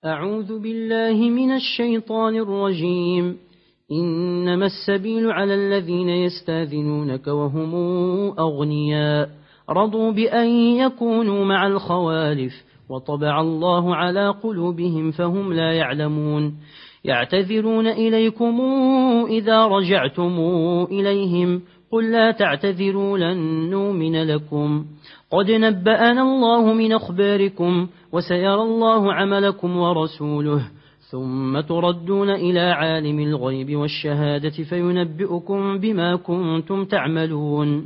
أعوذ بالله من الشيطان الرجيم. إنما السبيل على الذين يستاذنونك وهم أغنياء رضوا بأن يكونوا مع الخوالف وطبع الله على قلوبهم فهم لا يعلمون. يعتذرون إليكم إذا رجعتم إليهم قل لا تعتذروا لن نؤمن لكم قد نبأنا الله من أخباركم وسيرى الله عملكم ورسوله ثم تردون إلى عالم الغيب والشهادة فينبئكم بما كنتم تعملون.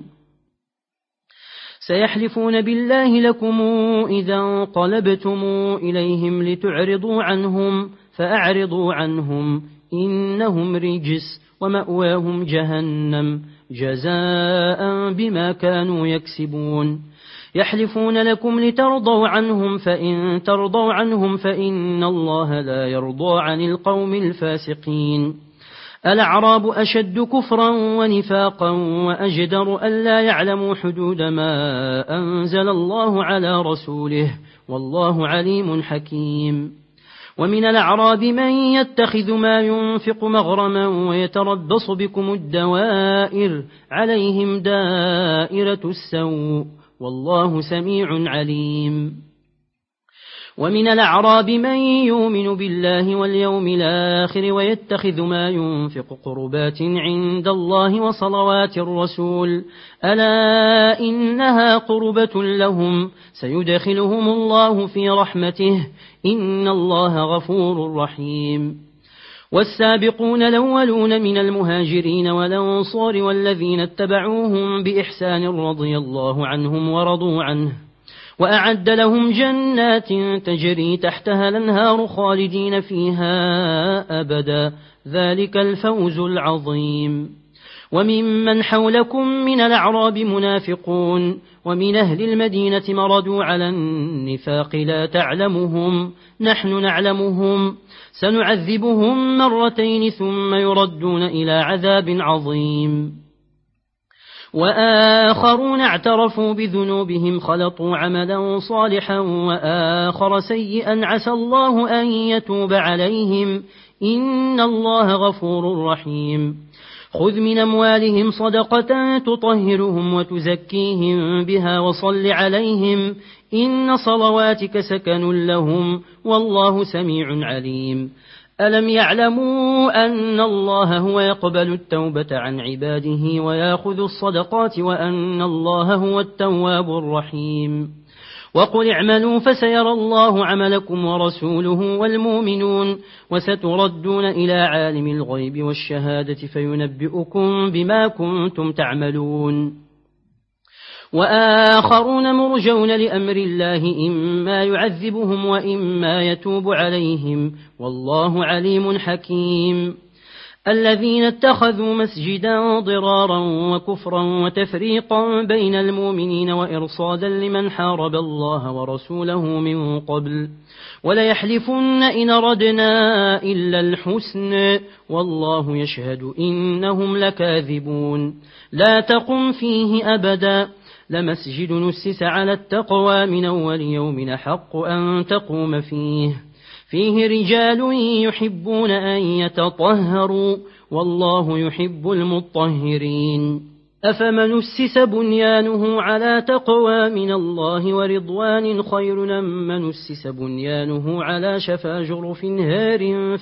سيحلفون بالله لكم إذا انقلبتم إليهم لتعرضوا عنهم فأعرضوا عنهم إنهم رجس ومأواهم جهنم جزاء بما كانوا يكسبون. يحلفون لكم لترضوا عنهم فإن ترضوا عنهم فإن الله لا يرضى عن القوم الفاسقين. الأعراب أشد كفرا ونفاقا وأجدر ألا يعلموا حدود ما أنزل الله على رسوله والله عليم حكيم. ومن الأعراب من يتخذ ما ينفق مغرما ويتربص بكم الدوائر عليهم دائرة السوء والله سميع عليم. ومن الأعراب من يؤمن بالله واليوم الآخر ويتخذ ما ينفق قربات عند الله وصلوات الرسول ألا إنها قربة لهم سيدخلهم الله في رحمته إن الله غفور رحيم. والسابقون الأولون من المهاجرين والأنصار والذين اتبعوهم بإحسان رضي الله عنهم ورضوا عنه وأعد لهم جنات تجري تحتها الأنهار خالدين فيها أبدا ذلك الفوز العظيم. وممن حولكم من الأعراب منافقون ومن أهل المدينة مردوا على النفاق لا تعلمهم نحن نعلمهم سنعذبهم مرتين ثم يردون إلى عذاب عظيم. وآخرون اعترفوا بذنوبهم خلطوا عملا صالحا وآخر سيئا عسى الله أن يتوب عليهم إن الله غفور رحيم. خذ من أموالهم صدقة تطهرهم وتزكيهم بها وصل عليهم إن صلواتك سكن لهم والله سميع عليم. ألم يعلموا أن الله هو يقبل التوبة عن عباده ويأخذ الصدقات وأن الله هو التواب الرحيم. وقل اعملوا فسيرى الله عملكم ورسوله والمؤمنون وستردون إلى عالم الغيب والشهادة فينبئكم بما كنتم تعملون. وآخرون مرجون لأمر الله إما يعذبهم وإما يتوب عليهم والله عليم حكيم. الذين اتخذوا مسجدا ضرارا وكفرا وتفريقا بين المؤمنين وإرصادا لمن حارب الله ورسوله من قبل وليحلفن إن ردنا إلا الحسن والله يشهد إنهم لكاذبون. لا تقم فيه أبدا لمسجد نسس على التقوى من أول يوم حق أن تقوم فيه رجال يحبون أن يتطهروا والله يحب المطهرين. أفمن أسس بنيانه على تقوى من الله ورضوان خير أم من أسس بنيانه على شفا جرف هار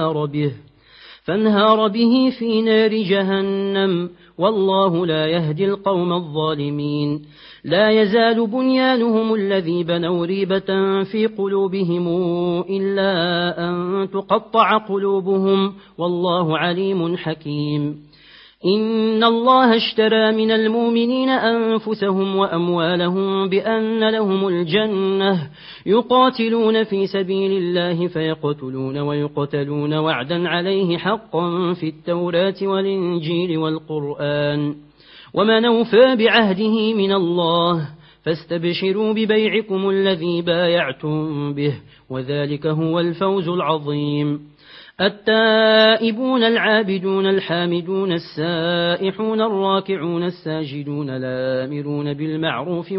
فانهار به في نار جهنم والله لا يهدي القوم الظالمين. لا يزال بنيانهم الذي بنوا ريبة في قلوبهم إلا أن تقطع قلوبهم والله عليم حكيم. إن الله اشترى من المؤمنين أنفسهم وأموالهم بأن لهم الجنة يقاتلون في سبيل الله فيقتلون ويقتلون وعدا عليه حقا في التوراة والإنجيل والقرآن ومن أوفى بعهده من الله فاستبشروا ببيعكم الذي بايعتم به وذلك هو الفوز العظيم. التائبون العابدون الحامدون السائحون الراكعون الساجدون الآمرون بالمعروف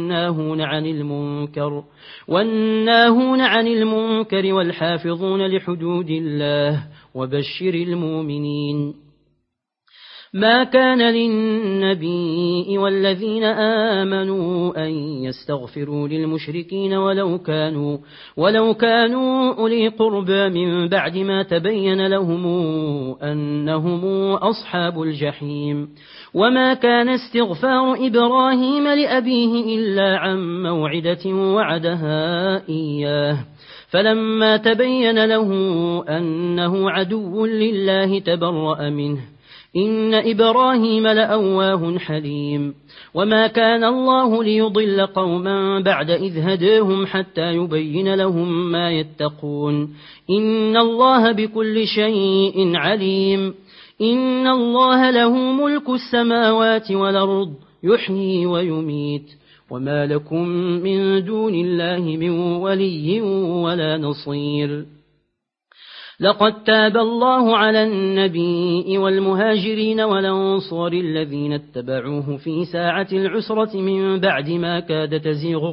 والناهون عن المنكر والحافظون لحدود الله وبشر المؤمنين. ما كان للنبي والذين آمنوا أن يستغفروا للمشركين ولو كانوا أولي قربى من بعد ما تبين لهم أنهم أصحاب الجحيم. وما كان استغفار إبراهيم لأبيه إلا عن موعدة وعدها إياه فلما تبين له أنه عدو لله تبرأ منه إن إبراهيم لأواه حليم. وما كان الله ليضل قوما بعد إذ هداهم حتى يبين لهم ما يتقون إن الله بكل شيء عليم. إن الله له ملك السماوات والأرض يحيي ويميت وما لكم من دون الله من ولي ولا نصير. لقد تاب الله على النبي والمهاجرين والأنصار الذين اتبعوه في ساعة العسرة من بعد ما كاد تزيغ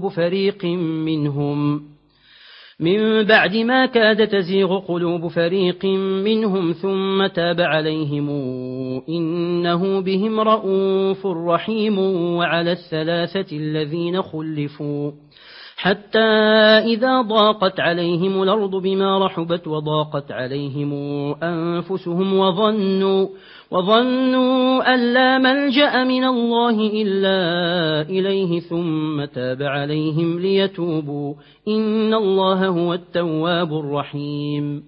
قلوب فريق منهم ثم تاب عليهم إنه بهم رؤوف رحيم. وعلى الثلاثة الذين خلفوا حتى إذا ضاقت عليهم الأرض بما رحبت وضاقت عليهم أنفسهم وظنوا أن لا ملجأ من الله إلا إليه ثم تاب عليهم ليتوبوا إن الله هو التواب الرحيم.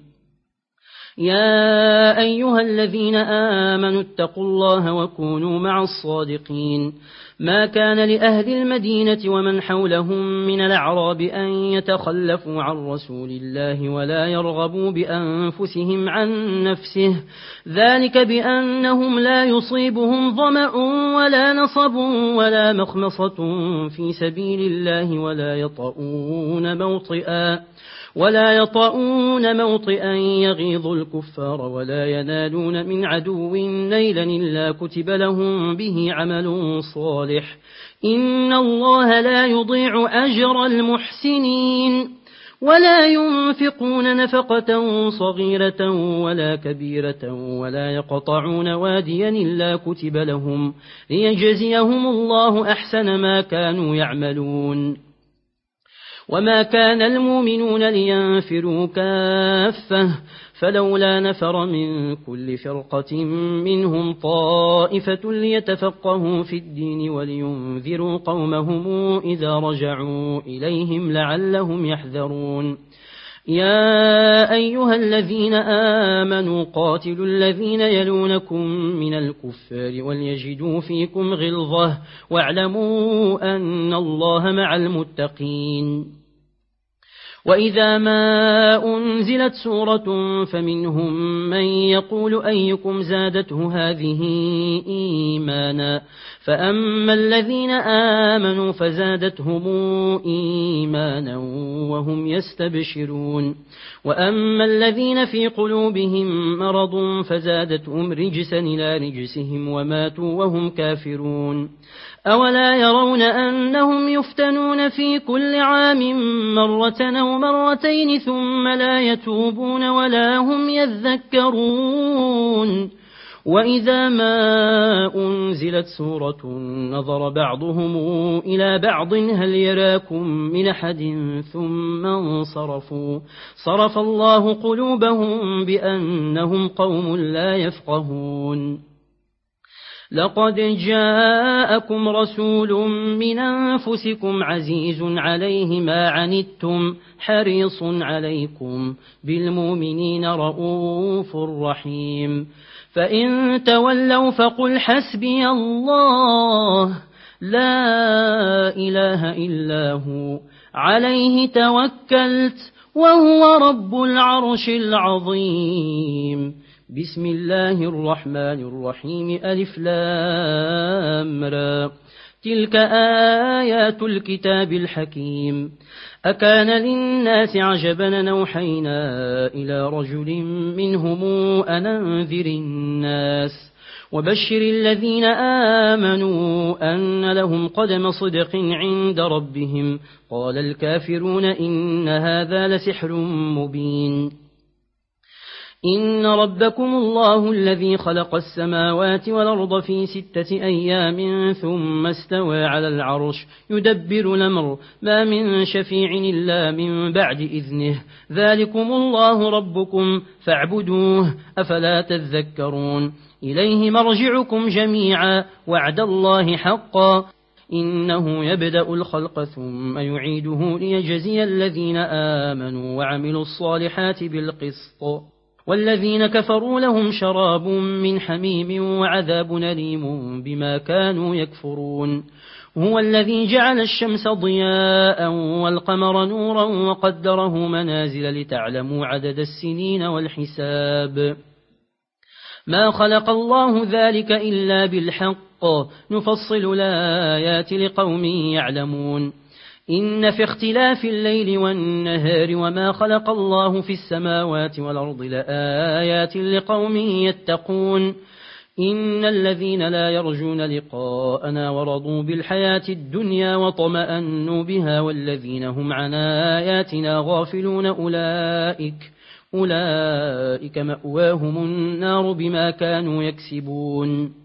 يا أيها الذين آمنوا اتقوا الله وكونوا مع الصادقين. ما كان لأهل المدينة ومن حولهم من الأعراب أن يتخلفوا عن رسول الله ولا يرغبوا بأنفسهم عن نفسه ذلك بأنهم لا يصيبهم ظمأ ولا نصب ولا مخمصة في سبيل الله ولا يطؤون موطئا يغيظ الكفار ولا ينالون من عدو نيلا إلا كتب لهم به عمل صالح إن الله لا يضيع أجر المحسنين. ولا ينفقون نفقة صغيرة ولا كبيرة ولا يقطعون واديا إلا كتب لهم ليجزيهم الله أحسن ما كانوا يعملون. وما كان المؤمنون لينفروا كافة فلولا نفر من كل فرقة منهم طائفة ليتفقهوا في الدين ولينذروا قومهم إذا رجعوا إليهم لعلهم يحذرون. يا أيها الذين آمنوا قاتلوا الذين يلونكم من الكفار وليجدوا فيكم غلظة واعلموا أن الله مع المتقين. وإذا ما أنزلت سورة فمنهم من يقول أيكم زادته هذه إيمانا فأما الذين آمنوا فزادتهم إيمانا وهم يستبشرون وأما الذين في قلوبهم مرض فزادتهم رجسا إلى رجسهم وماتوا وهم كافرون. أولا يرون أنهم يفتنون في كل عام مرة أو مرتين ثم لا يتوبون ولا هم يذكرون. وإذا ما أنزلت سورة نظر بعضهم إلى بعض هل يراكم من أحد ثم انصرفوا صرف الله قلوبهم بأنهم قوم لا يفقهون. لقد جاءكم رسول من أنفسكم عزيز عليه ما عنتم حريص عليكم بالمؤمنين رؤوف رحيم. فإن تولوا فقل حسبي الله لا إله إلا هو عليه توكلت وهو رب العرش العظيم. بسم الله الرحمن الرحيم ألف لام را تلك آيات الكتاب الحكيم. أكان للناس عجبا أوحينا إلى رجل منهم أن أنذر الناس وبشر الذين آمنوا أن لهم قدم صدق عند ربهم. قال الكافرون إن هذا لسحر مبين. إن ربكم الله الذي خلق السماوات والأرض في 6 أيام ثم استوى على العرش يدبر الأمر ما من شفيع إلا من بعد إذنه. ذلكم الله ربكم فاعبدوه أفلا تذكرون. إليه مرجعكم جميعا وعد الله حقا إنه يبدأ الخلق ثم يعيده ليجزي الذين آمنوا وعملوا الصالحات بالقسط والذين كفروا لهم شراب من حميم وعذاب أليم بما كانوا يكفرون. هو الذي جعل الشمس ضياء والقمر نورا وقدره منازل لتعلموا عدد السنين والحساب. ما خلق الله ذلك إلا بالحق نفصل الآيات لقوم يعلمون. إن في اختلاف الليل والنهار وما خلق الله في السماوات والأرض لآيات لقوم يتقون. إن الذين لا يرجون لقاءنا ورضوا بالحياة الدنيا وطمأنوا بها والذين هم عن آياتنا غافلون أولئك مأواهم النار بما كانوا يكسبون.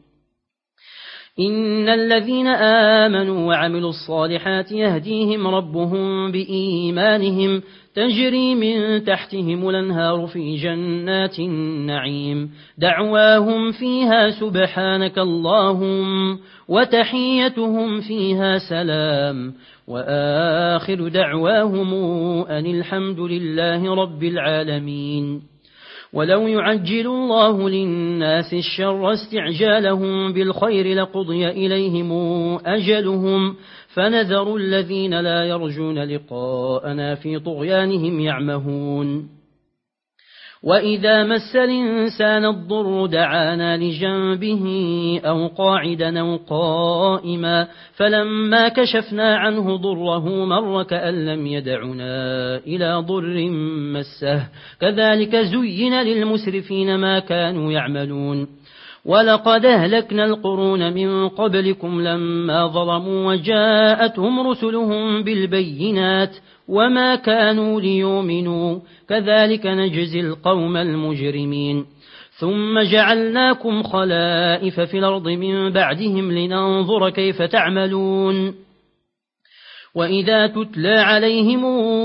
إن الذين آمنوا وعملوا الصالحات يهديهم ربهم بإيمانهم تجري من تحتهم الأنهار في جنات النعيم دعواهم فيها سبحانك اللهم وتحيتهم فيها سلام وآخر دعواهم أن الحمد لله رب العالمين. ولو يعجل الله للناس الشر استعجالهم بالخير لقضي إليهم أجلهم فنذر الذين لا يرجون لقاءنا في طغيانهم يعمهون. وإذا مس الإنسان الضر دعانا لجنبه أو قاعدا أو قائما فلما كشفنا عنه ضره مر كأن لم يدعنا إلى ضر مسه كذلك زين للمسرفين ما كانوا يعملون. ولقد أهلكنا القرون من قبلكم لما ظلموا وجاءتهم رسلهم بالبينات وما كانوا ليؤمنوا كذلك نجزي القوم المجرمين. ثم جعلناكم خلائف في الأرض من بعدهم لننظر كيف تعملون. وإذا تتلى عليهم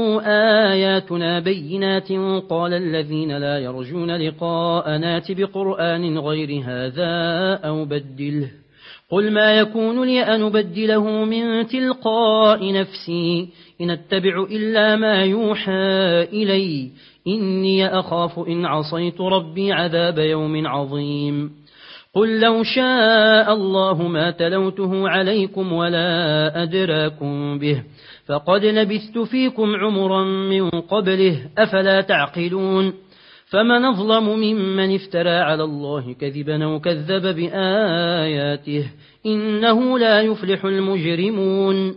آياتنا بينات قال الذين لا يرجون لقاءنا ائت بقرآن غير هذا أو بدله قل ما يكون لي أن أبدله من تلقاء نفسي إن أتبع إلا ما يوحى إلي إني أخاف إن عصيت ربي عذاب يوم عظيم. قل لو شاء الله ما تلوته عليكم ولا أدراكم به فقد لبثت فيكم عمرا من قبله أفلا تعقلون. فمن أظلم ممن افترى على الله كذبا أو كذب بآياته إنه لا يفلح المجرمون.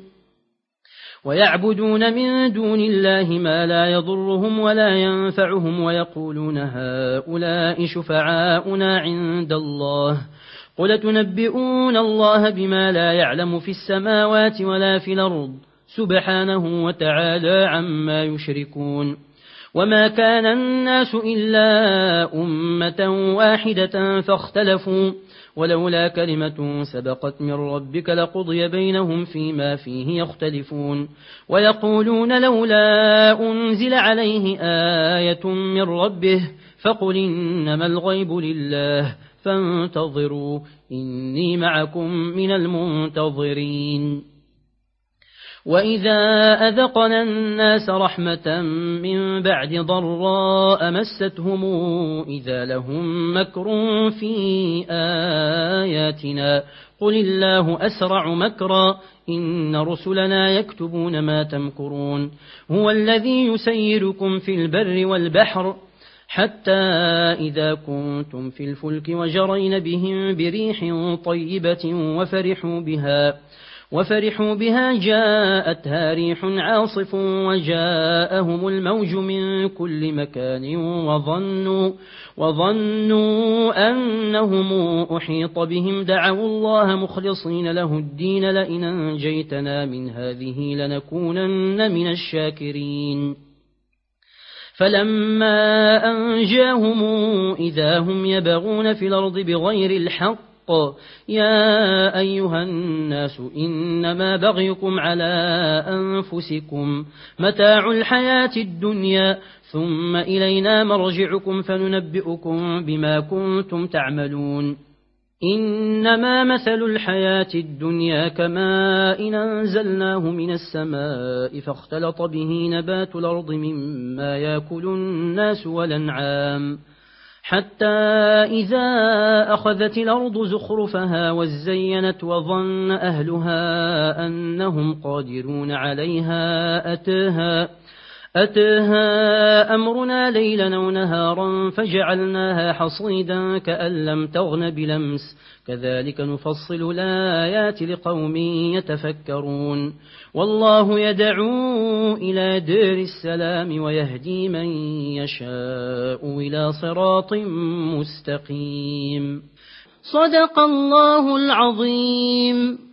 ويعبدون من دون الله ما لا يضرهم ولا ينفعهم ويقولون هؤلاء شفعاؤنا عند الله قل تنبئون الله بما لا يعلم في السماوات ولا في الأرض سبحانه وتعالى عما يشركون. وما كان الناس إلا أمة واحدة فاختلفوا ولولا كلمة سبقت من ربك لقضي بينهم فيما فيه يختلفون. ويقولون لولا أنزل عليه آية من ربه فقل إنما الغيب لله فانتظروا إني معكم من المنتظرين. وإذا أذقنا الناس رحمة من بعد ضراء مستهم إذا لهم مكر في آياتنا قل الله أسرع مكرا إن رسلنا يكتبون ما تمكرون. هو الذي يسيركم في البر والبحر حتى إذا كنتم في الفلك وجرين بهم بريح طيبة وفرحوا بها جاءتها ريح عاصف وجاءهم الموج من كل مكان وظنوا أنهم أحيط بهم دعوا الله مخلصين له الدين لئن أنجيتنا من هذه لنكونن من الشاكرين فلما أنجاهم إذا هم يبغون في الأرض بغير الحق يا أيها الناس إنما بغيكم على أنفسكم متاع الحياة الدنيا ثم إلينا مرجعكم فننبئكم بما كنتم تعملون إنما مثل الحياة الدنيا كماء أنزلناه من السماء فاختلط به نبات الأرض مما يأكل الناس والأنعام حتى إذا أخذت الأرض زخرفها وزينت وظن أهلها أنهم قادرون عليها أتاها أمرنا ليلا ونهارا فجعلناها حصيدا كأن لم تغن بلمس كذلك نفصل الآيات لقوم يتفكرون والله يدعو إلى دار السلام ويهدي من يشاء إلى صراط مستقيم صدق الله العظيم.